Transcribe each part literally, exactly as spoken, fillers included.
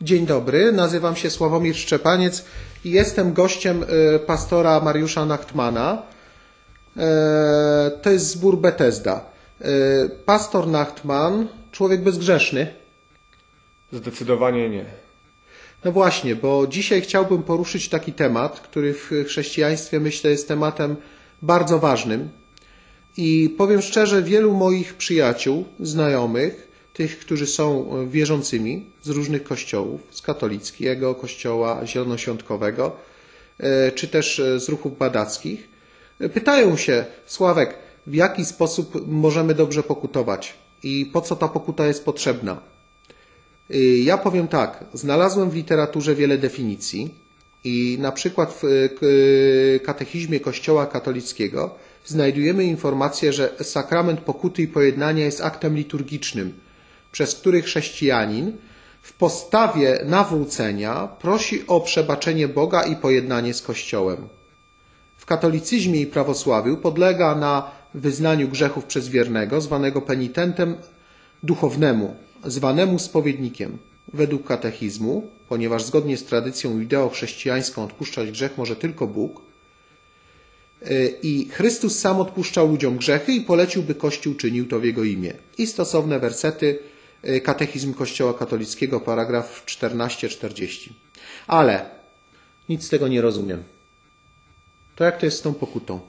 Dzień dobry, nazywam się Sławomir Szczepaniec i jestem gościem pastora Mariusza Nachtmana. To jest zbór Bethesda. Pastor Nachtman, człowiek bezgrzeszny? Zdecydowanie nie. No właśnie, bo dzisiaj chciałbym poruszyć taki temat, który w chrześcijaństwie, myślę, jest tematem bardzo ważnym. I powiem szczerze, wielu moich przyjaciół, znajomych, tych, którzy są wierzącymi z różnych kościołów, z katolickiego, kościoła zielonoświątkowego, czy też z ruchów badackich, pytają się: Sławek, w jaki sposób możemy dobrze pokutować i po co ta pokuta jest potrzebna? Ja powiem tak, znalazłem w literaturze wiele definicji i na przykład w katechizmie Kościoła katolickiego znajdujemy informację, że sakrament pokuty i pojednania jest aktem liturgicznym, przez który chrześcijanin w postawie nawrócenia prosi o przebaczenie Boga i pojednanie z Kościołem. W katolicyzmie i prawosławiu podlega na wyznaniu grzechów przez wiernego, zwanego penitentem, duchownemu, zwanemu spowiednikiem. Według katechizmu, ponieważ zgodnie z tradycją judeo-chrześcijańską odpuszczać grzech może tylko Bóg, i Chrystus sam odpuszczał ludziom grzechy i polecił, by Kościół czynił to w Jego imię. I stosowne wersety, katechizm Kościoła katolickiego, paragraf czternaście czterdzieści. Ale nic z tego nie rozumiem. To jak to jest z tą pokutą?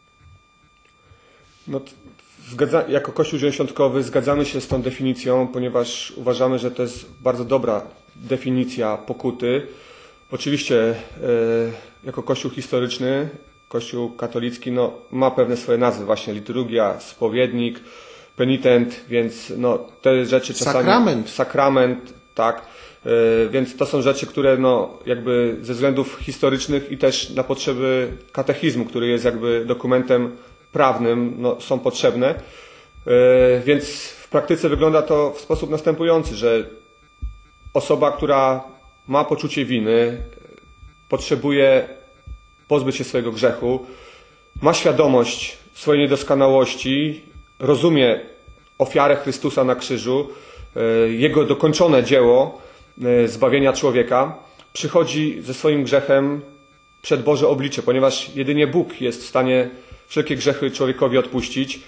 No, zgadza, jako Kościół zielonoświątkowy zgadzamy się z tą definicją, ponieważ uważamy, że to jest bardzo dobra definicja pokuty. Oczywiście e, jako Kościół historyczny, Kościół katolicki no, ma pewne swoje nazwy, właśnie liturgia, spowiednik, penitent, więc no, te rzeczy czasami... Sakrament. Sakrament, tak. Yy, więc to są rzeczy, które no, jakby ze względów historycznych i też na potrzeby katechizmu, który jest jakby dokumentem prawnym, no, są potrzebne. Yy, więc w praktyce wygląda to w sposób następujący, że osoba, która ma poczucie winy, potrzebuje pozbyć się swojego grzechu, ma świadomość swojej niedoskonałości, rozumie ofiarę Chrystusa na krzyżu, Jego dokończone dzieło zbawienia człowieka, przychodzi ze swoim grzechem przed Boże oblicze, ponieważ jedynie Bóg jest w stanie wszelkie grzechy człowiekowi odpuścić.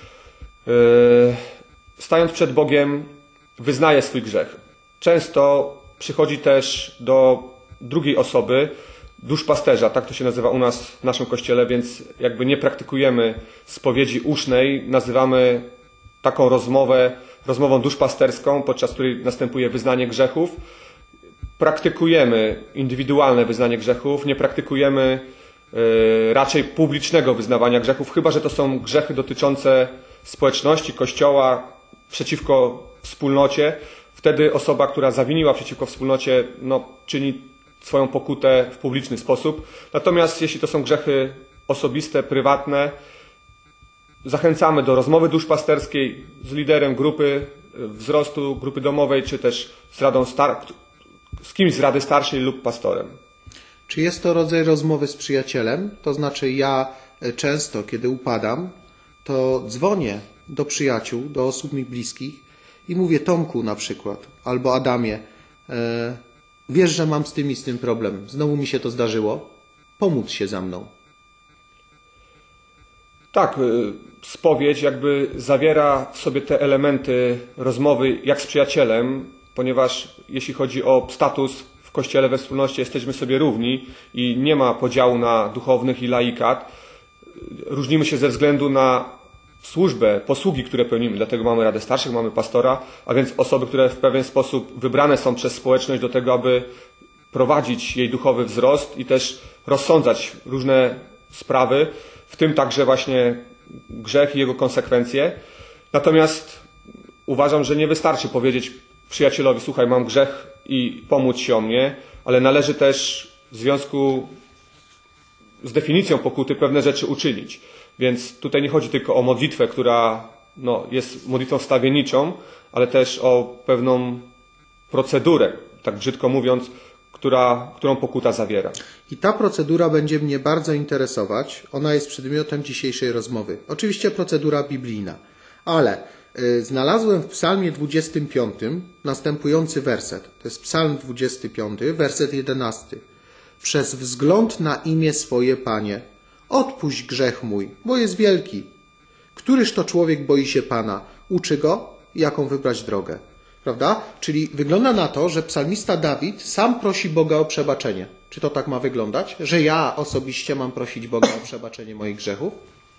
Stając przed Bogiem, wyznaje swój grzech. Często przychodzi też do drugiej osoby, duszpasterza, tak to się nazywa u nas w naszym kościele, więc jakby nie praktykujemy spowiedzi usznej, nazywamy taką rozmowę rozmową duszpasterską, podczas której następuje wyznanie grzechów. Praktykujemy indywidualne wyznanie grzechów, nie praktykujemy y, raczej publicznego wyznawania grzechów, chyba że to są grzechy dotyczące społeczności, kościoła, przeciwko wspólnocie. Wtedy osoba, która zawiniła przeciwko wspólnocie, no, czyni swoją pokutę w publiczny sposób. Natomiast jeśli to są grzechy osobiste, prywatne, zachęcamy do rozmowy duszpasterskiej z liderem grupy wzrostu, grupy domowej, czy też z, radą star- z kimś z rady starszej lub pastorem. Czy jest to rodzaj rozmowy z przyjacielem? To znaczy ja często, kiedy upadam, to dzwonię do przyjaciół, do osób mi bliskich i mówię: Tomku na przykład, albo Adamie, e, wiesz, że mam z tym i z tym problem. Znowu mi się to zdarzyło. Pomóc się za mną. Tak, spowiedź jakby zawiera w sobie te elementy rozmowy jak z przyjacielem, ponieważ jeśli chodzi o status w Kościele, we wspólnocie, jesteśmy sobie równi i nie ma podziału na duchownych i laikat. Różnimy się ze względu na służbę, posługi, które pełnimy. Dlatego mamy Radę Starszych, mamy pastora, a więc osoby, które w pewien sposób wybrane są przez społeczność do tego, aby prowadzić jej duchowy wzrost i też rozsądzać różne sprawy, w tym także właśnie grzech i jego konsekwencje. Natomiast uważam, że nie wystarczy powiedzieć przyjacielowi: słuchaj, mam grzech i pomóc się o mnie, ale należy też w związku z definicją pokuty pewne rzeczy uczynić. Więc tutaj nie chodzi tylko o modlitwę, która no, jest modlitwą wstawienniczą, ale też o pewną procedurę, tak brzydko mówiąc, która, którą pokuta zawiera. I ta procedura będzie mnie bardzo interesować. Ona jest przedmiotem dzisiejszej rozmowy. Oczywiście procedura biblijna, ale Znalazłem w psalmie dwudziestym piątym następujący werset. To jest psalm dwudziesty piąty, werset jedenasty. Przez wzgląd na imię swoje, Panie, odpuść grzech mój, bo jest wielki. Któryż to człowiek boi się Pana? Uczy go, jaką wybrać drogę. Prawda? Czyli wygląda na to, że psalmista Dawid sam prosi Boga o przebaczenie. Czy to tak ma wyglądać? Że ja osobiście mam prosić Boga o przebaczenie moich grzechów?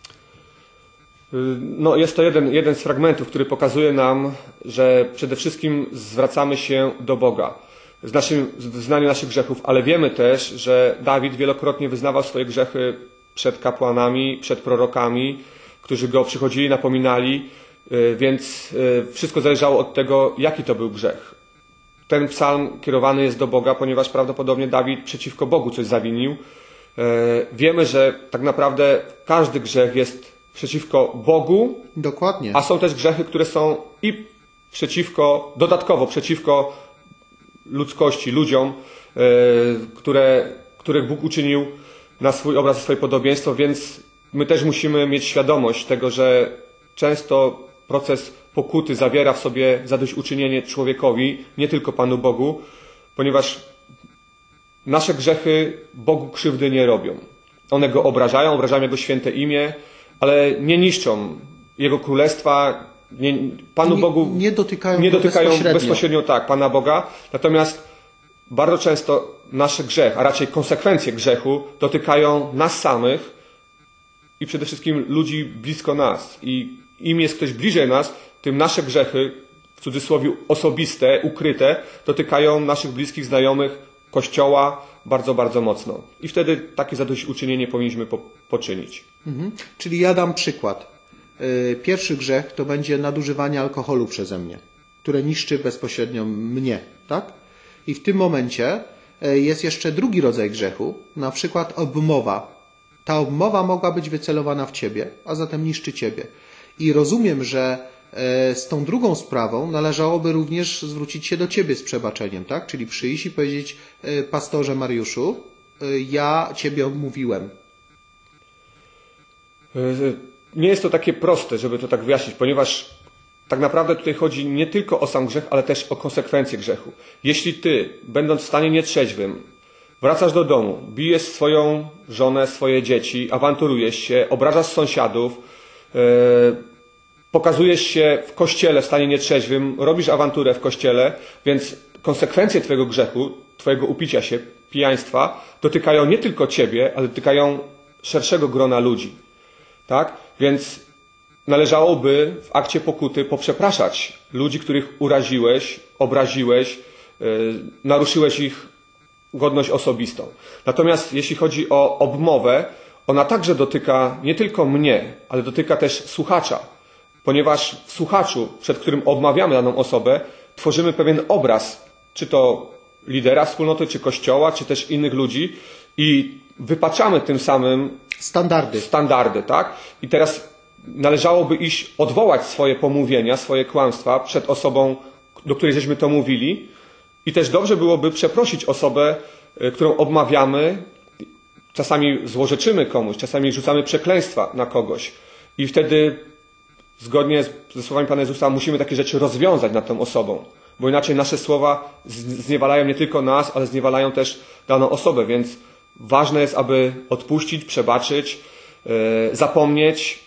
No, jest to jeden, jeden z fragmentów, który pokazuje nam, że przede wszystkim zwracamy się do Boga w, naszym, w wyznaniu naszych grzechów, ale wiemy też, że Dawid wielokrotnie wyznawał swoje grzechy przed kapłanami, przed prorokami, którzy go przychodzili, napominali, więc wszystko zależało od tego, jaki to był grzech. Ten psalm kierowany jest do Boga, ponieważ prawdopodobnie Dawid przeciwko Bogu coś zawinił. Wiemy, że tak naprawdę każdy grzech jest przeciwko Bogu. Dokładnie. A są też grzechy, które są i przeciwko, dodatkowo przeciwko ludzkości, ludziom, które, których Bóg uczynił na swój obraz i swoje podobieństwo, więc my też musimy mieć świadomość tego, że często proces pokuty zawiera w sobie zadośćuczynienie człowiekowi, nie tylko Panu Bogu, ponieważ nasze grzechy Bogu krzywdy nie robią. One Go obrażają, obrażają Jego święte imię, ale nie niszczą Jego królestwa, nie, Panu nie, Bogu nie dotykają, nie dotykają bezpośrednio. bezpośrednio tak, Pana Boga. Natomiast bardzo często nasz grzech, a raczej konsekwencje grzechu dotykają nas samych i przede wszystkim ludzi blisko nas. I im jest ktoś bliżej nas, tym nasze grzechy, w cudzysłowie osobiste, ukryte, dotykają naszych bliskich, znajomych, Kościoła bardzo, bardzo mocno. I wtedy takie zadośćuczynienie powinniśmy po, poczynić. Mhm. Czyli ja dam przykład. Pierwszy grzech to będzie nadużywanie alkoholu przeze mnie, które niszczy bezpośrednio mnie, tak? I w tym momencie jest jeszcze drugi rodzaj grzechu, na przykład obmowa. Ta obmowa mogła być wycelowana w ciebie, a zatem niszczy ciebie. I rozumiem, że z tą drugą sprawą należałoby również zwrócić się do ciebie z przebaczeniem, tak? Czyli przyjść i powiedzieć: pastorze Mariuszu, ja ciebie obmówiłem. Nie jest to takie proste, żeby to tak wyjaśnić, ponieważ tak naprawdę tutaj chodzi nie tylko o sam grzech, ale też o konsekwencje grzechu. Jeśli ty, będąc w stanie nietrzeźwym, wracasz do domu, bijesz swoją żonę, swoje dzieci, awanturujesz się, obrażasz sąsiadów, yy, pokazujesz się w kościele w stanie nietrzeźwym, robisz awanturę w kościele, więc konsekwencje twojego grzechu, twojego upicia się, pijaństwa dotykają nie tylko ciebie, ale dotykają szerszego grona ludzi. Tak? Więc należałoby w akcie pokuty poprzepraszać ludzi, których uraziłeś, obraziłeś, yy, naruszyłeś ich godność osobistą. Natomiast jeśli chodzi o obmowę, ona także dotyka nie tylko mnie, ale dotyka też słuchacza. Ponieważ w słuchaczu, przed którym obmawiamy daną osobę, tworzymy pewien obraz, czy to lidera wspólnoty, czy kościoła, czy też innych ludzi i wypaczamy tym samym Standardy. Standardy, tak? I teraz należałoby iść, odwołać swoje pomówienia, swoje kłamstwa przed osobą, do której żeśmy to mówili. I też dobrze byłoby przeprosić osobę, którą obmawiamy. Czasami złorzeczymy komuś, czasami rzucamy przekleństwa na kogoś. I wtedy, zgodnie ze słowami Pana Jezusa, musimy takie rzeczy rozwiązać nad tą osobą. Bo inaczej nasze słowa zniewalają nie tylko nas, ale zniewalają też daną osobę. Więc ważne jest, aby odpuścić, przebaczyć, yy, zapomnieć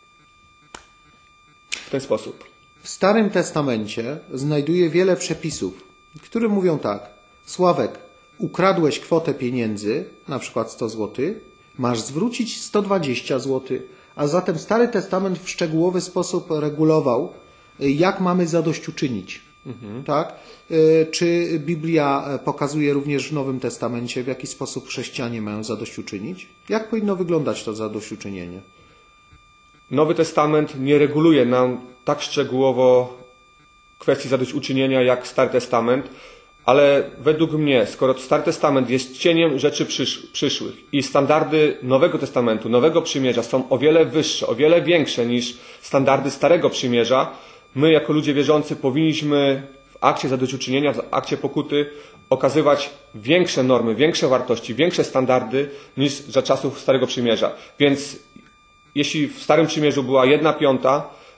w ten sposób. W Starym Testamencie znajduję wiele przepisów, które mówią tak: Sławek, ukradłeś kwotę pieniędzy, na przykład sto złotych, masz zwrócić sto dwadzieścia złotych. A zatem Stary Testament w szczegółowy sposób regulował, jak mamy zadośćuczynić. Mhm. Tak? Czy Biblia pokazuje również w Nowym Testamencie, w jaki sposób chrześcijanie mają zadośćuczynić? Jak powinno wyglądać to zadośćuczynienie? Nowy Testament nie reguluje nam tak szczegółowo kwestii zadośćuczynienia jak Stary Testament, ale według mnie, skoro Stary Testament jest cieniem rzeczy przysz przyszłych i standardy Nowego Testamentu, Nowego Przymierza są o wiele wyższe, o wiele większe niż standardy Starego Przymierza, my jako ludzie wierzący powinniśmy w akcie zadośćuczynienia, w akcie pokuty okazywać większe normy, większe wartości, większe standardy niż za czasów Starego Przymierza. Więc jeśli w Starym Przymierzu była jedna piąta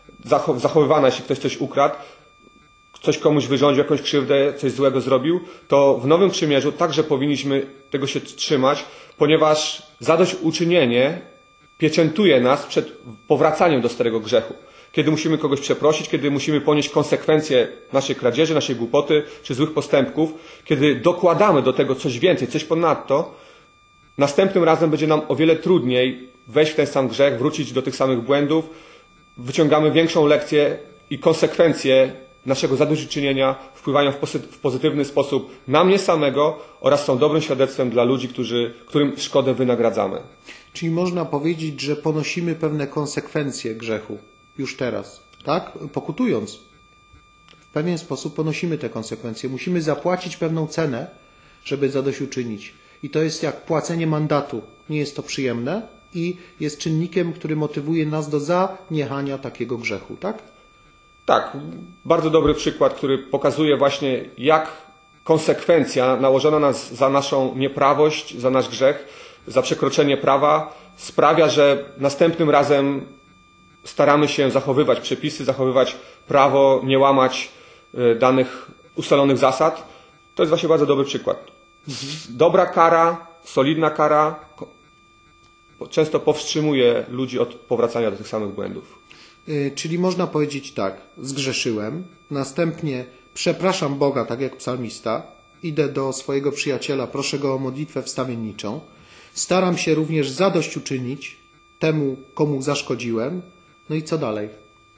zachowywana, jeśli ktoś coś ukradł, coś komuś wyrządził, jakąś krzywdę, coś złego zrobił, to w Nowym Przymierzu także powinniśmy tego się trzymać, ponieważ zadośćuczynienie pieczętuje nas przed powracaniem do starego grzechu. Kiedy musimy kogoś przeprosić, kiedy musimy ponieść konsekwencje naszej kradzieży, naszej głupoty czy złych postępków, kiedy dokładamy do tego coś więcej, coś ponadto, następnym razem będzie nam o wiele trudniej wejść w ten sam grzech, wrócić do tych samych błędów, wyciągamy większą lekcję i konsekwencje naszego zadośćuczynienia wpływają w pozytywny sposób na mnie samego oraz są dobrym świadectwem dla ludzi, którzy, którym szkodę wynagradzamy. Czyli można powiedzieć, że ponosimy pewne konsekwencje grzechu już teraz, tak? Pokutując. W pewien sposób ponosimy te konsekwencje. Musimy zapłacić pewną cenę, żeby zadośćuczynić. I to jest jak płacenie mandatu. Nie jest to przyjemne i jest czynnikiem, który motywuje nas do zaniechania takiego grzechu, tak? Tak, bardzo dobry przykład, który pokazuje właśnie, jak konsekwencja nałożona nas za naszą nieprawość, za nasz grzech, za przekroczenie prawa sprawia, że następnym razem staramy się zachowywać przepisy, zachowywać prawo, nie łamać danych ustalonych zasad. To jest właśnie bardzo dobry przykład. Dobra kara, solidna kara często powstrzymuje ludzi od powracania do tych samych błędów. Czyli można powiedzieć tak, zgrzeszyłem, następnie przepraszam Boga, tak jak psalmista, idę do swojego przyjaciela, proszę go o modlitwę wstawienniczą, staram się również zadośćuczynić temu, komu zaszkodziłem, no i co dalej?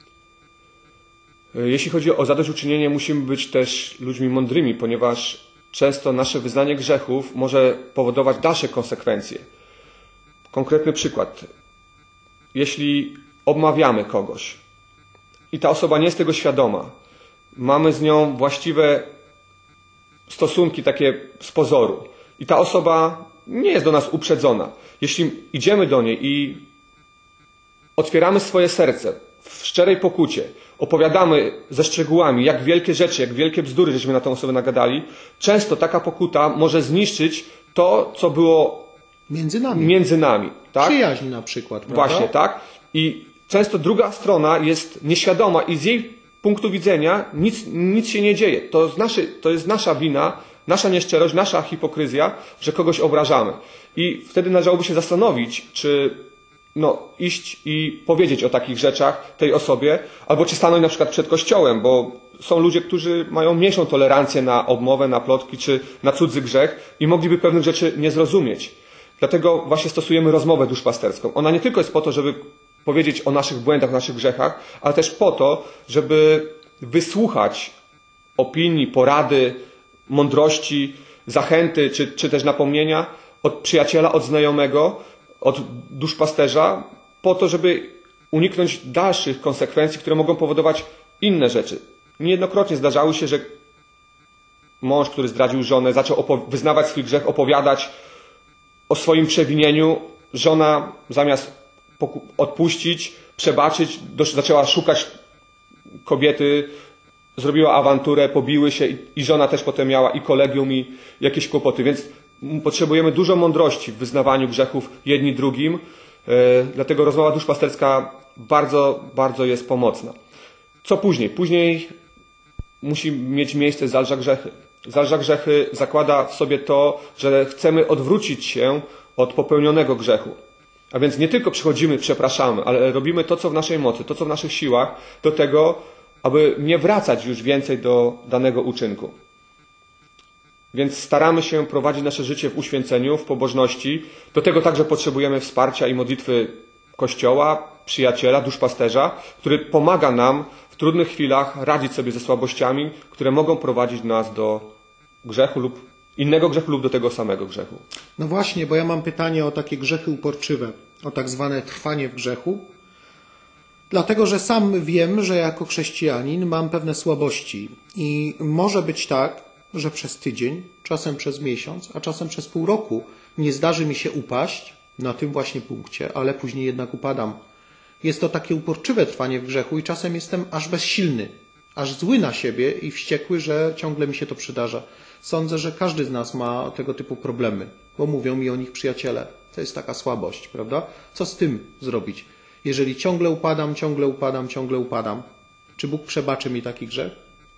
Jeśli chodzi o zadośćuczynienie, musimy być też ludźmi mądrymi, ponieważ często nasze wyznanie grzechów może powodować dalsze konsekwencje. Konkretny przykład. Jeśli obmawiamy kogoś i ta osoba nie jest tego świadoma, mamy z nią właściwe stosunki takie z pozoru i ta osoba nie jest do nas uprzedzona. Jeśli idziemy do niej i otwieramy swoje serce w szczerej pokucie, opowiadamy ze szczegółami, jak wielkie rzeczy, jak wielkie bzdury żeśmy na tę osobę nagadali, często taka pokuta może zniszczyć to, co było między nami. Między nami, tak? Przyjaźń na przykład. Prawda? Właśnie, tak? I często druga strona jest nieświadoma i z jej punktu widzenia nic, nic się nie dzieje. To, z naszy, to jest nasza wina, nasza nieszczerość, nasza hipokryzja, że kogoś obrażamy. I wtedy należałoby się zastanowić, czy no, iść i powiedzieć o takich rzeczach tej osobie, albo czy stanąć na przykład przed kościołem, bo są ludzie, którzy mają mniejszą tolerancję na obmowę, na plotki czy na cudzy grzech i mogliby pewnych rzeczy nie zrozumieć. Dlatego właśnie stosujemy rozmowę duszpasterską. Ona nie tylko jest po to, żeby powiedzieć o naszych błędach, o naszych grzechach, ale też po to, żeby wysłuchać opinii, porady, mądrości, zachęty czy, czy też napomnienia od przyjaciela, od znajomego, od duszpasterza, po to, żeby uniknąć dalszych konsekwencji, które mogą powodować inne rzeczy. Niejednokrotnie zdarzały się, że mąż, który zdradził żonę, zaczął wyznawać swój grzech, opowiadać o swoim przewinieniu. Żona zamiast odpuścić, przebaczyć, zaczęła szukać kobiety, zrobiła awanturę, pobiły się i, i żona też potem miała i kolegium, i jakieś kłopoty. Więc potrzebujemy dużo mądrości w wyznawaniu grzechów jedni drugim. Yy, dlatego rozmowa duszpasterska bardzo, bardzo jest pomocna. Co później? Później musi mieć miejsce zalża grzechy. Zalża grzechy zakłada w sobie to, że chcemy odwrócić się od popełnionego grzechu. A więc nie tylko przychodzimy, przepraszamy, ale robimy to, co w naszej mocy, to, co w naszych siłach, do tego, aby nie wracać już więcej do danego uczynku. Więc staramy się prowadzić nasze życie w uświęceniu, w pobożności. Do tego także potrzebujemy wsparcia i modlitwy Kościoła, przyjaciela, duszpasterza, który pomaga nam w trudnych chwilach radzić sobie ze słabościami, które mogą prowadzić nas do grzechu lub innego grzechu lub do tego samego grzechu. No właśnie, bo ja mam pytanie o takie grzechy uporczywe, o tak zwane trwanie w grzechu. Dlatego, że sam wiem, że jako chrześcijanin mam pewne słabości i może być tak, że przez tydzień, czasem przez miesiąc, a czasem przez pół roku nie zdarzy mi się upaść na tym właśnie punkcie, ale później jednak upadam. Jest to takie uporczywe trwanie w grzechu i czasem jestem aż bezsilny, aż zły na siebie i wściekły, że ciągle mi się to przydarza. Sądzę, że każdy z nas ma tego typu problemy, bo mówią mi o nich przyjaciele. To jest taka słabość, prawda? Co z tym zrobić? Jeżeli ciągle upadam, ciągle upadam, ciągle upadam, czy Bóg przebaczy mi taki grzech?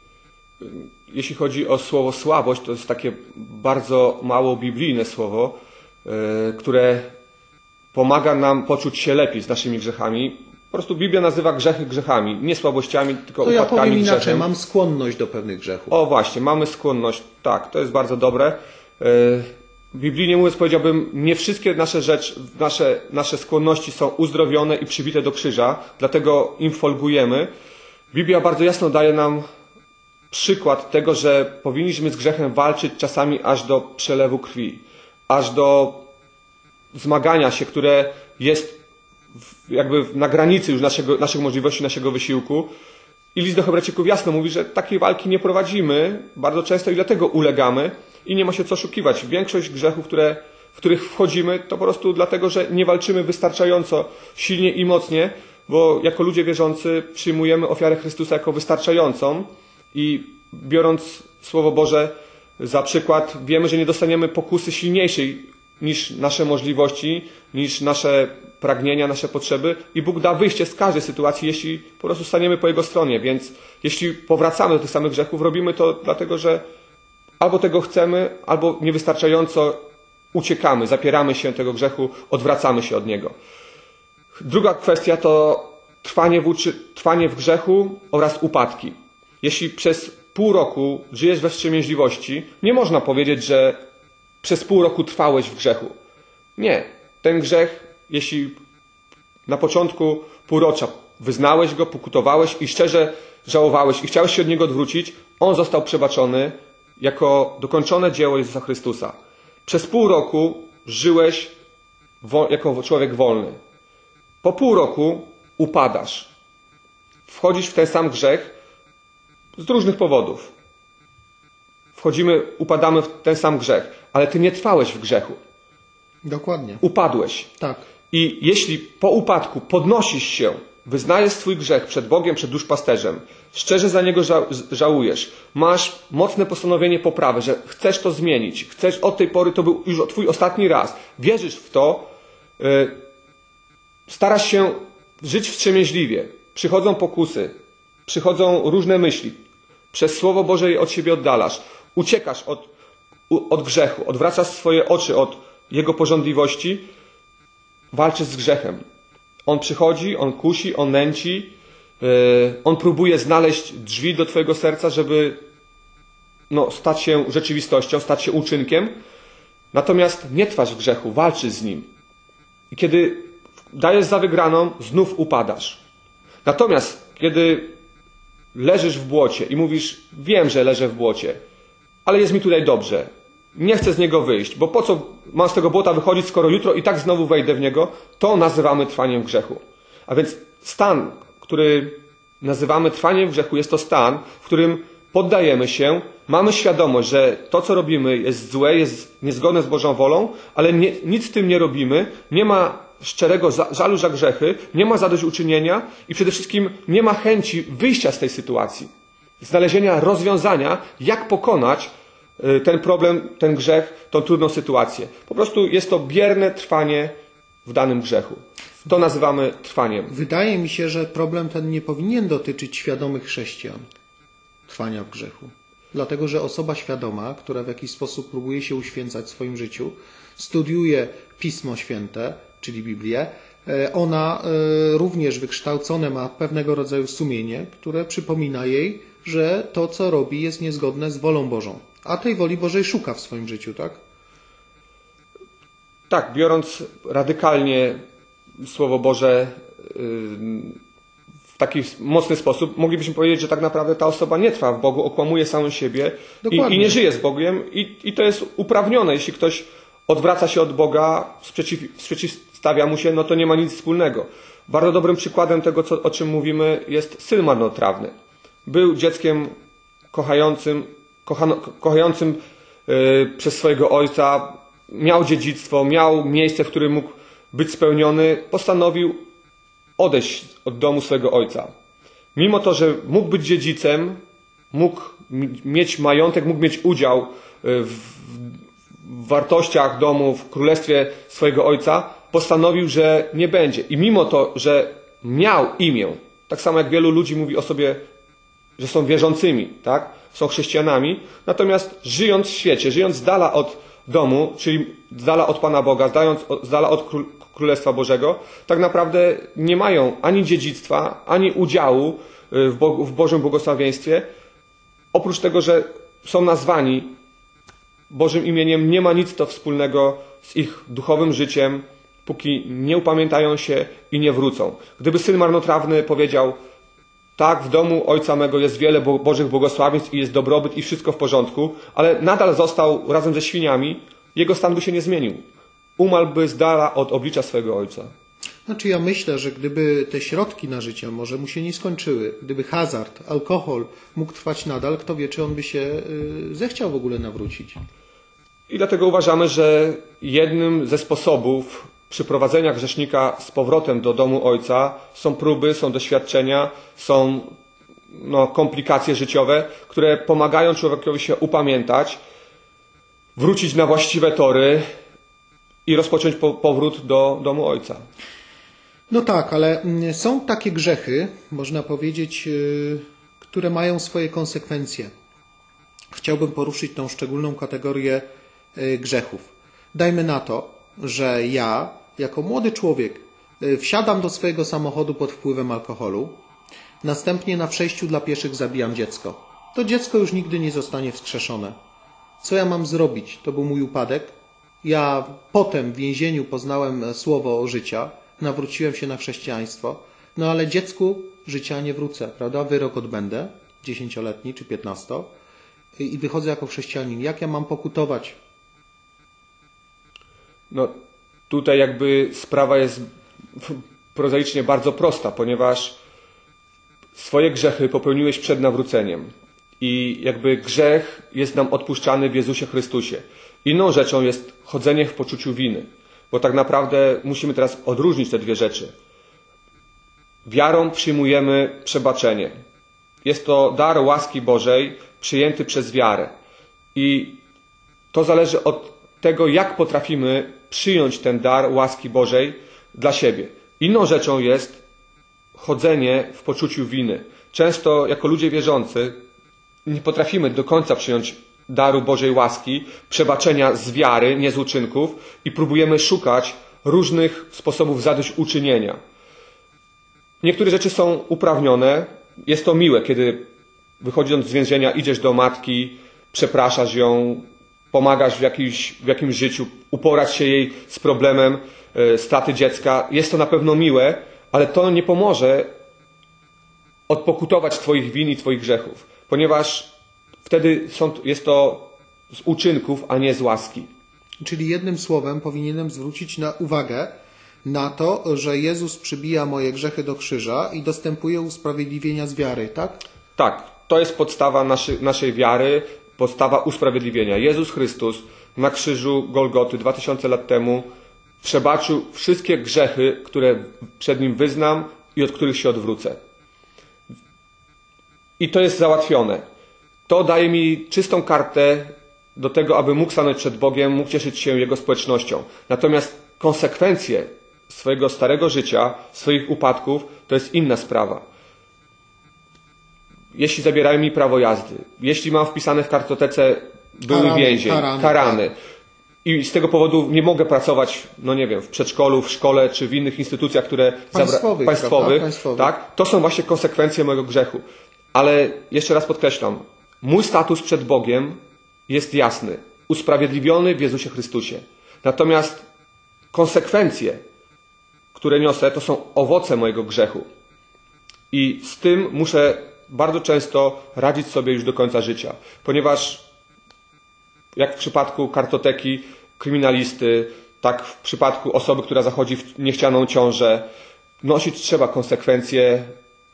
Jeśli chodzi o słowo słabość, to jest takie bardzo mało biblijne słowo, yy, które pomaga nam poczuć się lepiej z naszymi grzechami. Po prostu Biblia nazywa grzechy grzechami, nie słabościami, tylko to ja upadkami powiem inaczej, grzechem. mam skłonność do pewnych grzechów. O właśnie, mamy skłonność, tak, to jest bardzo dobre. Yy, biblijnie mówiąc, powiedziałbym, nie wszystkie nasze rzeczy, nasze, nasze skłonności są uzdrowione i przybite do krzyża, dlatego im folgujemy. Biblia bardzo jasno daje nam przykład tego, że powinniśmy z grzechem walczyć czasami aż do przelewu krwi, aż do zmagania się, które jest jakby na granicy już naszego, naszych możliwości, naszego wysiłku. I list do Hebrajczyków jasno mówi, że takiej walki nie prowadzimy bardzo często i dlatego ulegamy i nie ma się co oszukiwać. Większość grzechów, które, w których wchodzimy, to po prostu dlatego, że nie walczymy wystarczająco silnie i mocnie, bo jako ludzie wierzący przyjmujemy ofiarę Chrystusa jako wystarczającą i biorąc Słowo Boże za przykład, wiemy, że nie dostaniemy pokusy silniejszej niż nasze możliwości, niż nasze pragnienia, nasze potrzeby i Bóg da wyjście z każdej sytuacji, jeśli po prostu staniemy po Jego stronie. Więc jeśli powracamy do tych samych grzechów, robimy to dlatego, że albo tego chcemy, albo niewystarczająco uciekamy, zapieramy się tego grzechu, odwracamy się od niego. Druga kwestia to trwanie w, uczy... trwanie w grzechu oraz upadki. Jeśli przez pół roku żyjesz we wstrzemięźliwości, nie można powiedzieć, że przez pół roku trwałeś w grzechu. Nie. Ten grzech, jeśli na początku półrocza wyznałeś go, pokutowałeś i szczerze żałowałeś i chciałeś się od niego odwrócić, on został przebaczony jako dokończone dzieło Jezusa Chrystusa. Przez pół roku żyłeś jako człowiek wolny. Po pół roku upadasz. Wchodzisz w ten sam grzech z różnych powodów. Wchodzimy, upadamy w ten sam grzech, ale ty nie trwałeś w grzechu. Dokładnie. Upadłeś. Tak. I jeśli po upadku podnosisz się, wyznajesz swój grzech przed Bogiem, przed duszpasterzem, szczerze za niego ża żałujesz, masz mocne postanowienie poprawy, że chcesz to zmienić, chcesz od tej pory, to był już twój ostatni raz, wierzysz w to, yy, starasz się żyć wstrzemięźliwie, przychodzą pokusy, przychodzą różne myśli, przez Słowo Boże je od siebie oddalasz, uciekasz od, od grzechu, odwracasz swoje oczy od jego pożądliwości, walczysz z grzechem. On przychodzi, on kusi, on nęci, yy, on próbuje znaleźć drzwi do twojego serca, żeby no, stać się rzeczywistością, stać się uczynkiem. Natomiast nie trwasz w grzechu, walczysz z nim. I kiedy dajesz za wygraną, znów upadasz. Natomiast kiedy leżysz w błocie i mówisz, wiem, że leżę w błocie, ale jest mi tutaj dobrze. Nie chcę z niego wyjść, bo po co mam z tego błota wychodzić, skoro jutro i tak znowu wejdę w niego, to nazywamy trwaniem w grzechu. A więc stan, który nazywamy trwaniem w grzechu, jest to stan, w którym poddajemy się, mamy świadomość, że to, co robimy, jest złe, jest niezgodne z Bożą wolą, ale nie, nic z tym nie robimy, nie ma szczerego żalu za grzechy, nie ma zadośćuczynienia i przede wszystkim nie ma chęci wyjścia z tej sytuacji, znalezienia rozwiązania, jak pokonać ten problem, ten grzech, tą trudną sytuację. Po prostu jest to bierne trwanie w danym grzechu. To nazywamy trwaniem. Wydaje mi się, że problem ten nie powinien dotyczyć świadomych chrześcijan. Trwania w grzechu. Dlatego, że osoba świadoma, która w jakiś sposób próbuje się uświęcać w swoim życiu, studiuje Pismo Święte, czyli Biblię, ona również wykształcone ma pewnego rodzaju sumienie, które przypomina jej, że to, co robi, jest niezgodne z wolą Bożą. A tej woli Bożej szuka w swoim życiu, tak? Tak, biorąc radykalnie Słowo Boże w taki mocny sposób, moglibyśmy powiedzieć, że tak naprawdę ta osoba nie trwa w Bogu, okłamuje samą siebie i, i nie żyje z Bogiem i, i to jest uprawnione. Jeśli ktoś odwraca się od Boga, sprzeciw, sprzeciwstawia mu się, no to nie ma nic wspólnego. Bardzo dobrym przykładem tego, co, o czym mówimy, jest syn marnotrawny. Był dzieckiem kochającym, kochano, kochającym yy, przez swojego ojca, miał dziedzictwo, miał miejsce, w którym mógł być spełniony, postanowił odejść od domu swojego ojca. Mimo to, że mógł być dziedzicem, mógł mieć majątek, mógł mieć udział w, w wartościach domu, w królestwie swojego ojca, postanowił, że nie będzie. I mimo to, że miał imię, tak samo jak wielu ludzi mówi o sobie, że są wierzącymi, tak? Są chrześcijanami, natomiast żyjąc w świecie, żyjąc z dala od domu, czyli z dala od Pana Boga, z dala od Królestwa Bożego, tak naprawdę nie mają ani dziedzictwa, ani udziału w, Bo w Bożym błogosławieństwie. Oprócz tego, że są nazwani Bożym imieniem, nie ma nic to wspólnego z ich duchowym życiem, póki nie upamiętają się i nie wrócą. Gdyby syn marnotrawny powiedział: tak, w domu ojca mego jest wiele bo Bożych błogosławieństw i jest dobrobyt i wszystko w porządku, ale nadal został razem ze świniami, jego stan by się nie zmienił. Umarłby z dala od oblicza swojego ojca. Znaczy ja myślę, że gdyby te środki na życie może mu się nie skończyły, gdyby hazard, alkohol mógł trwać nadal, kto wie, czy on by się yy, zechciał w ogóle nawrócić. I dlatego uważamy, że jednym ze sposobów przyprowadzenia grzesznika z powrotem do domu ojca są próby, są doświadczenia, są no, komplikacje życiowe, które pomagają człowiekowi się upamiętać, wrócić na właściwe tory i rozpocząć po powrót do domu ojca. No tak, ale są takie grzechy, można powiedzieć, yy, które mają swoje konsekwencje. Chciałbym poruszyć tą szczególną kategorię yy, grzechów. Dajmy na to, że ja, jako młody człowiek, yy, wsiadam do swojego samochodu pod wpływem alkoholu, następnie na przejściu dla pieszych zabijam dziecko. To dziecko już nigdy nie zostanie wskrzeszone. Co ja mam zrobić? To był mój upadek. Ja potem w więzieniu poznałem słowo życia, nawróciłem się na chrześcijaństwo, no ale dziecku życia nie wrócę, prawda? Wyrok odbędę, dziesięcioletni czy piętnasto, i wychodzę jako chrześcijanin. Jak ja mam pokutować? No tutaj jakby sprawa jest prozaicznie bardzo prosta, ponieważ swoje grzechy popełniłeś przed nawróceniem i jakby grzech jest nam odpuszczany w Jezusie Chrystusie. Inną rzeczą jest chodzenie w poczuciu winy, bo tak naprawdę musimy teraz odróżnić te dwie rzeczy. Wiarą przyjmujemy przebaczenie. Jest to dar łaski Bożej przyjęty przez wiarę. I to zależy od tego, jak potrafimy przyjąć ten dar łaski Bożej dla siebie. Inną rzeczą jest chodzenie w poczuciu winy. Często jako ludzie wierzący nie potrafimy do końca przyjąć daru Bożej łaski, przebaczenia z wiary, nie z uczynków, i próbujemy szukać różnych sposobów zadośćuczynienia. Niektóre rzeczy są uprawnione. Jest to miłe, kiedy wychodząc z więzienia idziesz do matki, przepraszasz ją, pomagasz w jakimś, w jakimś życiu, uporać się jej z problemem yy, straty dziecka. Jest to na pewno miłe, ale to nie pomoże odpokutować Twoich win i Twoich grzechów, ponieważ wtedy są, jest to z uczynków, a nie z łaski. Czyli jednym słowem powinienem zwrócić na uwagę na to, że Jezus przybija moje grzechy do krzyża i dostępuje usprawiedliwienia z wiary, tak? Tak, to jest podstawa naszej, naszej wiary, podstawa usprawiedliwienia. Jezus Chrystus na krzyżu Golgoty dwa tysiące lat temu przebaczył wszystkie grzechy, które przed Nim wyznam i od których się odwrócę. I to jest załatwione. To daje mi czystą kartę do tego, aby mógł stanąć przed Bogiem, mógł cieszyć się Jego społecznością. Natomiast konsekwencje swojego starego życia, swoich upadków, to jest inna sprawa. Jeśli zabierają mi prawo jazdy, jeśli mam wpisane w kartotece były karany, więzień, karany, karany i z tego powodu nie mogę pracować, no nie wiem, w przedszkolu, w szkole czy w innych instytucjach, które państwowych, państwowych, państwowych. tak? To są właśnie konsekwencje mojego grzechu. Ale jeszcze raz podkreślam, mój status przed Bogiem jest jasny, usprawiedliwiony w Jezusie Chrystusie. Natomiast konsekwencje, które niosę, to są owoce mojego grzechu. I z tym muszę bardzo często radzić sobie już do końca życia. Ponieważ jak w przypadku kartoteki kryminalisty, tak w przypadku osoby, która zachodzi w niechcianą ciążę, nosić trzeba konsekwencje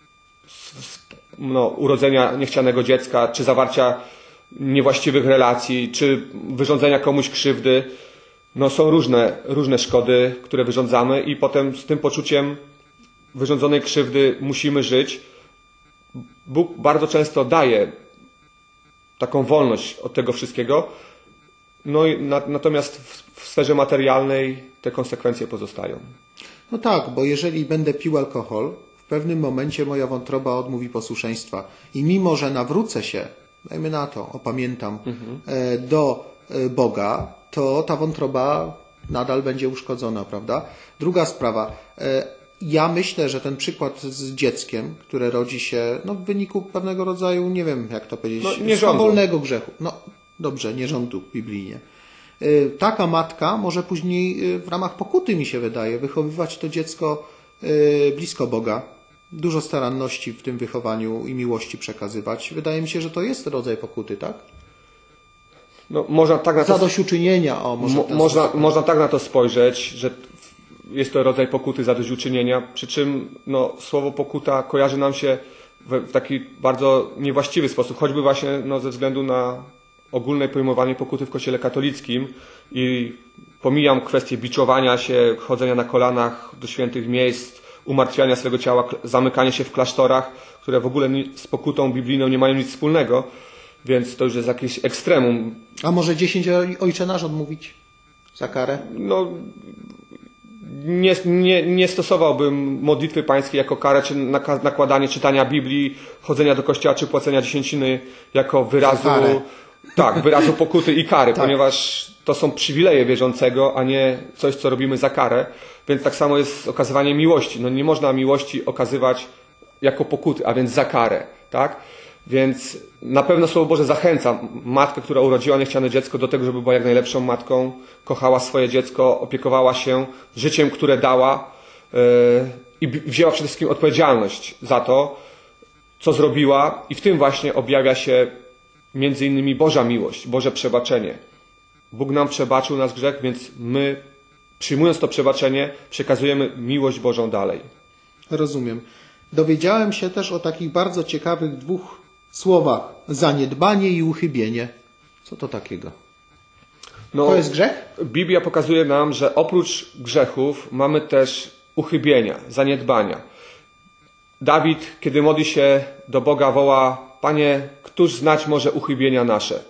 no, urodzenia niechcianego dziecka, czy zawarcia niewłaściwych relacji, czy wyrządzenia komuś krzywdy. No, są różne, różne szkody, które wyrządzamy i potem z tym poczuciem wyrządzonej krzywdy musimy żyć. Bóg bardzo często daje taką wolność od tego wszystkiego, no i na, natomiast w, w sferze materialnej te konsekwencje pozostają. No tak, bo jeżeli będę pił alkohol, w pewnym momencie moja wątroba odmówi posłuszeństwa. I mimo, że nawrócę się, dajmy na to, opamiętam, mhm. do Boga, to ta wątroba nadal będzie uszkodzona, prawda? Druga sprawa. Ja myślę, że ten przykład z dzieckiem, które rodzi się no, w wyniku pewnego rodzaju, nie wiem jak to powiedzieć, no, swawolnego grzechu. No dobrze, nierządu biblijnie. Taka matka może później w ramach pokuty, mi się wydaje, wychowywać to dziecko blisko Boga. Dużo staranności w tym wychowaniu i miłości przekazywać. Wydaje mi się, że to jest rodzaj pokuty, tak? No, można tak na to... Zadośćuczynienia, o może Mo, można, można tak na to spojrzeć, że jest to rodzaj pokuty, zadośćuczynienia, przy czym no, słowo pokuta kojarzy nam się w, w taki bardzo niewłaściwy sposób, choćby właśnie no, ze względu na ogólne pojmowanie pokuty w Kościele katolickim i pomijam kwestię biczowania się, chodzenia na kolanach do świętych miejsc, umartwiania swego ciała, zamykania się w klasztorach, które w ogóle z pokutą biblijną nie mają nic wspólnego, więc to już jest jakieś ekstremum. A może dziesięć Ojcze Nasz odmówić za karę? No, nie, nie, nie stosowałbym modlitwy pańskiej jako karę, czy nakładanie czytania Biblii, chodzenia do kościoła, czy płacenia dziesięciny jako wyrazu, tak, wyrazu pokuty i kary, tak. Ponieważ to są przywileje wierzącego, a nie coś, co robimy za karę. Więc tak samo jest okazywanie miłości. No nie można miłości okazywać jako pokuty, a więc za karę, tak? Więc na pewno Słowo Boże zachęca matkę, która urodziła niechciane dziecko, do tego, żeby była jak najlepszą matką, kochała swoje dziecko, opiekowała się życiem, które dała yy, i wzięła przede wszystkim odpowiedzialność za to, co zrobiła, i w tym właśnie objawia się między innymi Boża miłość, Boże przebaczenie. Bóg nam przebaczył nasz grzech, więc my, przyjmując to przebaczenie, przekazujemy miłość Bożą dalej. Rozumiem. Dowiedziałem się też o takich bardzo ciekawych dwóch słowach. Zaniedbanie i uchybienie. Co to takiego? No, to jest grzech? Biblia pokazuje nam, że oprócz grzechów mamy też uchybienia, zaniedbania. Dawid, kiedy modli się do Boga, woła: Panie, któż znać może uchybienia nasze?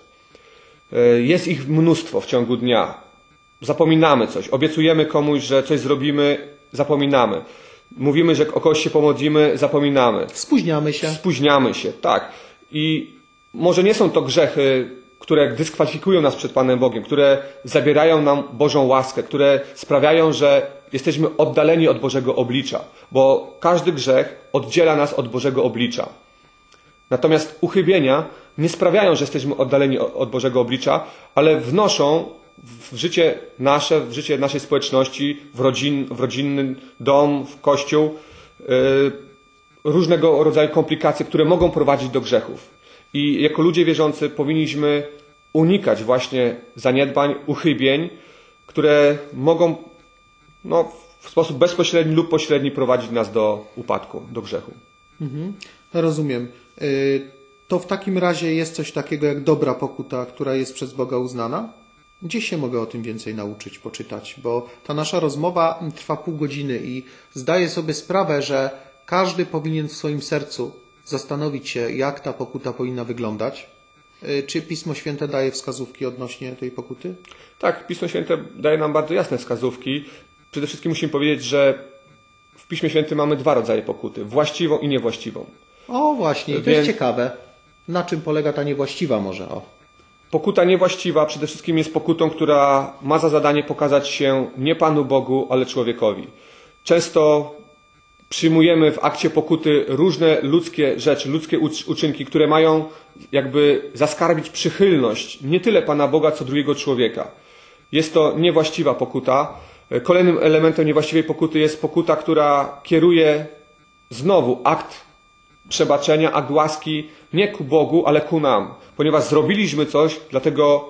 Jest ich mnóstwo w ciągu dnia. Zapominamy coś. Obiecujemy komuś, że coś zrobimy, zapominamy. Mówimy, że o kogoś się pomodlimy, zapominamy. Spóźniamy się. Spóźniamy się, tak. I może nie są to grzechy, które dyskwalifikują nas przed Panem Bogiem, które zabierają nam Bożą łaskę, które sprawiają, że jesteśmy oddaleni od Bożego oblicza, bo każdy grzech oddziela nas od Bożego oblicza. Natomiast uchybienia nie sprawiają, że jesteśmy oddaleni od Bożego oblicza, ale wnoszą w życie nasze, w życie naszej społeczności, w, rodzin, w rodzinny dom, w kościół, yy, różnego rodzaju komplikacje, które mogą prowadzić do grzechów. I jako ludzie wierzący powinniśmy unikać właśnie zaniedbań, uchybień, które mogą no, w sposób bezpośredni lub pośredni prowadzić nas do upadku, do grzechu. Mhm. Rozumiem. To w takim razie jest coś takiego jak dobra pokuta, która jest przez Boga uznana? Gdzie się mogę o tym więcej nauczyć, poczytać? Bo ta nasza rozmowa trwa pół godziny i zdaję sobie sprawę, że każdy powinien w swoim sercu zastanowić się, jak ta pokuta powinna wyglądać. Czy Pismo Święte daje wskazówki odnośnie tej pokuty? Tak, Pismo Święte daje nam bardzo jasne wskazówki. Przede wszystkim musimy powiedzieć, że w Piśmie Świętym mamy dwa rodzaje pokuty. Właściwą i niewłaściwą. O właśnie, i to Więc... jest ciekawe. Na czym polega ta niewłaściwa może? O. Pokuta niewłaściwa przede wszystkim jest pokutą, która ma za zadanie pokazać się nie Panu Bogu, ale człowiekowi. Często przyjmujemy w akcie pokuty różne ludzkie rzeczy, ludzkie uczynki, które mają jakby zaskarbić przychylność nie tyle Pana Boga, co drugiego człowieka. Jest to niewłaściwa pokuta. Kolejnym elementem niewłaściwej pokuty jest pokuta, która kieruje znowu akt przebaczenia, akt łaski nie ku Bogu, ale ku nam. Ponieważ zrobiliśmy coś, dlatego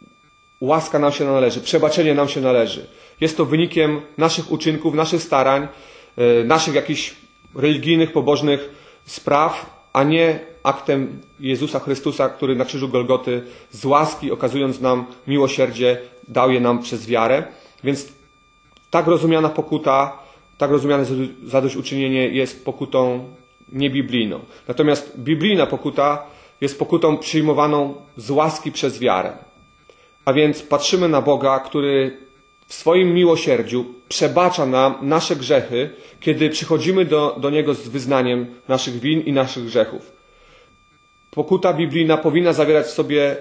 łaska nam się należy, przebaczenie nam się należy. Jest to wynikiem naszych uczynków, naszych starań, naszych jakichś religijnych, pobożnych spraw, a nie aktem Jezusa Chrystusa, który na krzyżu Golgoty z łaski, okazując nam miłosierdzie, dał je nam przez wiarę. Więc tak rozumiana pokuta, tak rozumiane zadośćuczynienie jest pokutą niebiblijną. Natomiast biblijna pokuta jest pokutą przyjmowaną z łaski przez wiarę. A więc patrzymy na Boga, który w swoim miłosierdziu przebacza nam nasze grzechy, kiedy przychodzimy do, do Niego z wyznaniem naszych win i naszych grzechów. Pokuta biblijna powinna zawierać w sobie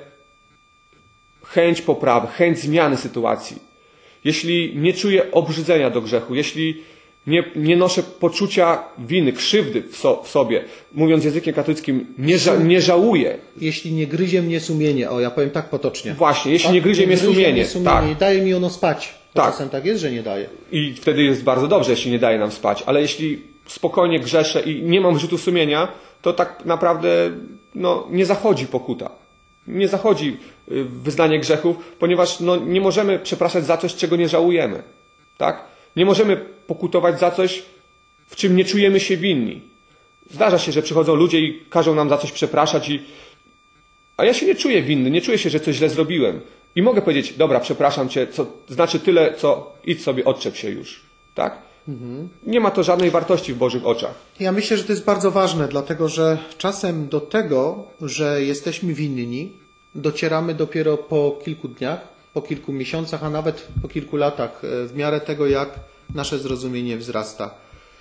chęć poprawy, chęć zmiany sytuacji. Jeśli nie czuję obrzydzenia do grzechu, jeśli nie, nie noszę poczucia winy, krzywdy w, so, w sobie, mówiąc językiem katolickim, nie, ża, nie żałuję. Jeśli nie gryzie mnie sumienie, o ja powiem tak potocznie. Właśnie, jeśli tak? nie gryzie mnie sumienie. Mnie sumienie tak. Nie daje mi ono spać. Tak. Czasem tak jest, że nie daje. I wtedy jest bardzo dobrze, jeśli nie daje nam spać. Ale jeśli spokojnie grzeszę i nie mam wyrzutu sumienia, to tak naprawdę no, nie zachodzi pokuta. Nie zachodzi wyznanie grzechów, ponieważ no, nie możemy przepraszać za coś, czego nie żałujemy. Tak? Nie możemy pokutować za coś, w czym nie czujemy się winni. Zdarza się, że przychodzą ludzie i każą nam za coś przepraszać, i... a ja się nie czuję winny, nie czuję się, że coś źle zrobiłem. I mogę powiedzieć, dobra, przepraszam cię, co znaczy tyle, co idź sobie, odczep się już. Tak? Mhm. Nie ma to żadnej wartości w Bożych oczach. Ja myślę, że to jest bardzo ważne, dlatego że czasem do tego, że jesteśmy winni, docieramy dopiero po kilku dniach, po kilku miesiącach, a nawet po kilku latach, w miarę tego, jak nasze zrozumienie wzrasta.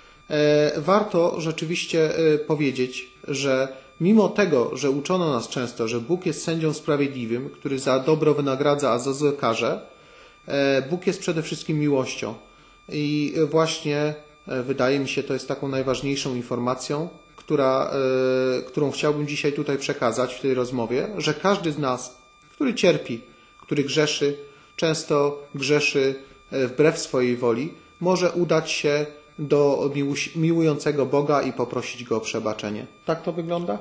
Warto rzeczywiście powiedzieć, że mimo tego, że uczono nas często, że Bóg jest sędzią sprawiedliwym, który za dobro wynagradza, a za złe karze, Bóg jest przede wszystkim miłością. I właśnie wydaje mi się, to jest taką najważniejszą informacją, która, którą chciałbym dzisiaj tutaj przekazać w tej rozmowie, że każdy z nas, który cierpi, który grzeszy, często grzeszy wbrew swojej woli, może udać się do miłującego Boga i poprosić Go o przebaczenie. Tak to wygląda?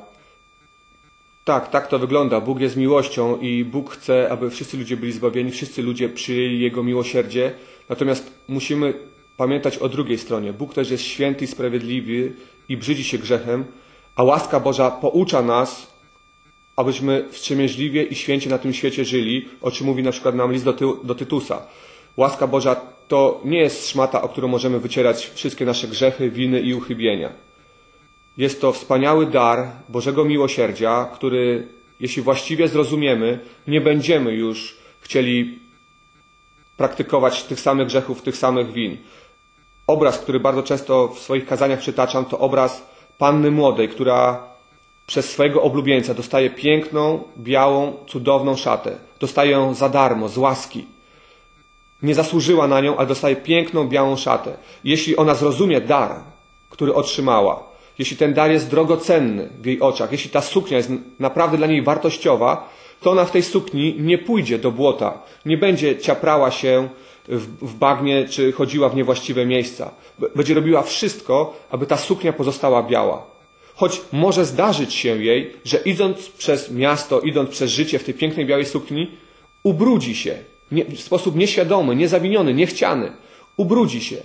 Tak, tak to wygląda. Bóg jest miłością i Bóg chce, aby wszyscy ludzie byli zbawieni, wszyscy ludzie przyjęli Jego miłosierdzie. Natomiast musimy pamiętać o drugiej stronie. Bóg też jest święty i sprawiedliwy i brzydzi się grzechem, a łaska Boża poucza nas, abyśmy wstrzemięźliwie i święcie na tym świecie żyli, o czym mówi na przykład nam list do, Ty do Tytusa. Łaska Boża to nie jest szmata, o którą możemy wycierać wszystkie nasze grzechy, winy i uchybienia. Jest to wspaniały dar Bożego miłosierdzia, który, jeśli właściwie zrozumiemy, nie będziemy już chcieli praktykować tych samych grzechów, tych samych win. Obraz, który bardzo często w swoich kazaniach przytaczam, to obraz panny młodej, która przez swojego oblubieńca dostaje piękną, białą, cudowną szatę. Dostaje ją za darmo, z łaski. Nie zasłużyła na nią, ale dostaje piękną, białą szatę. Jeśli ona zrozumie dar, który otrzymała, jeśli ten dar jest drogocenny w jej oczach, jeśli ta suknia jest naprawdę dla niej wartościowa, to ona w tej sukni nie pójdzie do błota, nie będzie ciaprała się w, w bagnie, czy chodziła w niewłaściwe miejsca. Będzie robiła wszystko, aby ta suknia pozostała biała. Choć może zdarzyć się jej, że idąc przez miasto, idąc przez życie w tej pięknej białej sukni, ubrudzi się nie, w sposób nieświadomy, niezawiniony, niechciany. Ubrudzi się.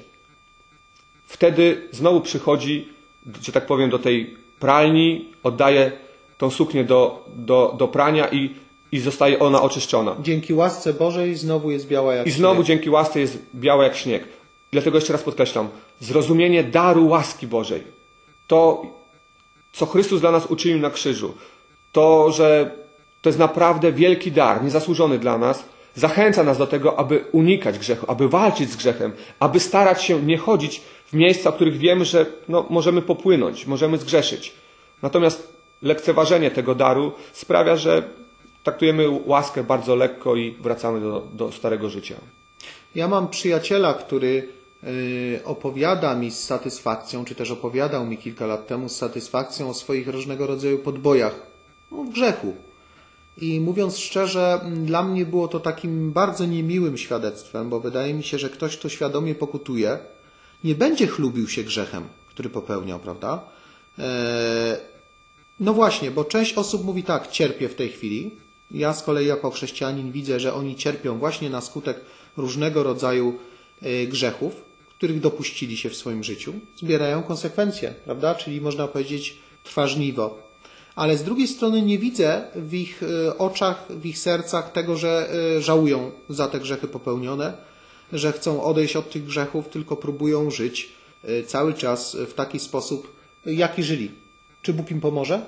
Wtedy znowu przychodzi, że tak powiem, do tej pralni, oddaje tą suknię do, do, do prania i, i zostaje ona oczyszczona. Dzięki łasce Bożej znowu jest biała jak I znowu śnieg. dzięki łasce jest biała jak śnieg. Dlatego jeszcze raz podkreślam, zrozumienie daru łaski Bożej. To, co Chrystus dla nas uczynił na krzyżu, to, że to jest naprawdę wielki dar, niezasłużony dla nas, zachęca nas do tego, aby unikać grzechu, aby walczyć z grzechem, aby starać się nie chodzić w miejsca, o których wiemy, że no, możemy popłynąć, możemy zgrzeszyć. Natomiast lekceważenie tego daru sprawia, że traktujemy łaskę bardzo lekko i wracamy do, do starego życia. Ja mam przyjaciela, który y, opowiada mi z satysfakcją, czy też opowiadał mi kilka lat temu z satysfakcją o swoich różnego rodzaju podbojach, no, w grzechu. I mówiąc szczerze, dla mnie było to takim bardzo niemiłym świadectwem, bo wydaje mi się, że ktoś, kto świadomie pokutuje, nie będzie chlubił się grzechem, który popełniał, prawda? Eee, no właśnie, bo część osób mówi tak, cierpię w tej chwili. Ja z kolei jako chrześcijanin widzę, że oni cierpią właśnie na skutek różnego rodzaju e, grzechów, których dopuścili się w swoim życiu. Zbierają konsekwencje, prawda? Czyli można powiedzieć trwa żniwo. Ale z drugiej strony nie widzę w ich oczach, w ich sercach tego, że żałują za te grzechy popełnione, że chcą odejść od tych grzechów, tylko próbują żyć cały czas w taki sposób, jaki żyli. Czy Bóg im pomoże?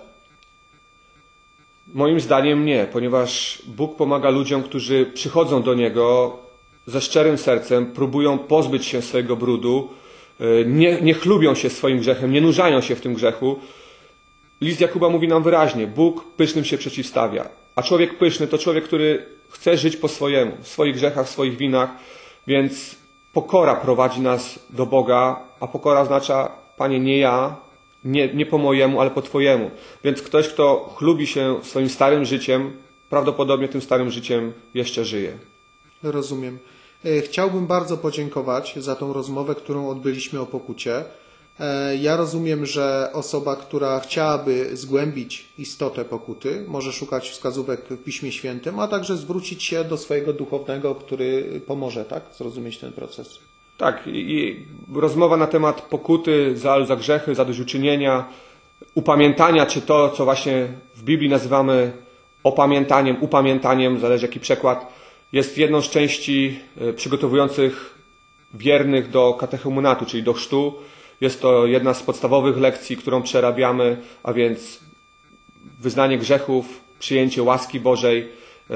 Moim zdaniem nie, ponieważ Bóg pomaga ludziom, którzy przychodzą do Niego ze szczerym sercem próbują pozbyć się swojego brudu, nie, nie chlubią się swoim grzechem, nie nurzają się w tym grzechu. List Jakuba mówi nam wyraźnie, Bóg pysznym się przeciwstawia. A człowiek pyszny to człowiek, który chce żyć po swojemu, w swoich grzechach, w swoich winach, więc pokora prowadzi nas do Boga, a pokora oznacza, Panie, nie ja, nie, nie po mojemu, ale po Twojemu. Więc ktoś, kto chlubi się swoim starym życiem, prawdopodobnie tym starym życiem jeszcze żyje. Rozumiem. Chciałbym bardzo podziękować za tą rozmowę, którą odbyliśmy o pokucie. Ja rozumiem, że osoba, która chciałaby zgłębić istotę pokuty, może szukać wskazówek w Piśmie Świętym, a także zwrócić się do swojego duchownego, który pomoże, tak, zrozumieć ten proces. Tak, i rozmowa na temat pokuty za, za grzechy, zadośćuczynienia, upamiętania, czy to, co właśnie w Biblii nazywamy opamiętaniem, upamiętaniem, zależy jaki przekład, jest jedną z części przygotowujących wiernych do katechumenatu, czyli do chrztu. Jest to jedna z podstawowych lekcji, którą przerabiamy, a więc wyznanie grzechów, przyjęcie łaski Bożej,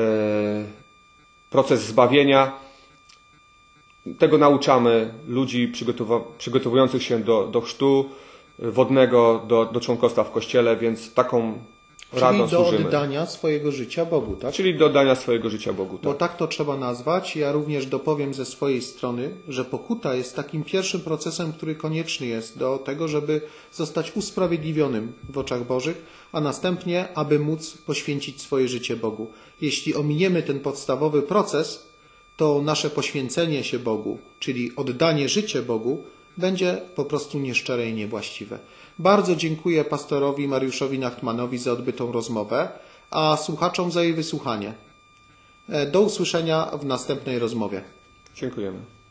proces zbawienia. Tego nauczamy ludzi przygotowujących się do, do chrztu wodnego, do, do członkostwa w Kościele, więc taką radą służymy. Czyli do służymy. oddania swojego życia Bogu, tak? Czyli do oddania swojego życia Bogu, tak. Bo tak to trzeba nazwać. Ja również dopowiem ze swojej strony, że pokuta jest takim pierwszym procesem, który konieczny jest do tego, żeby zostać usprawiedliwionym w oczach Bożych, a następnie, aby móc poświęcić swoje życie Bogu. Jeśli ominiemy ten podstawowy proces, to nasze poświęcenie się Bogu, czyli oddanie życia Bogu, będzie po prostu nieszczere i niewłaściwe. Bardzo dziękuję pastorowi Mariuszowi Nachtmanowi za odbytą rozmowę, a słuchaczom za jej wysłuchanie. Do usłyszenia w następnej rozmowie. Dziękujemy.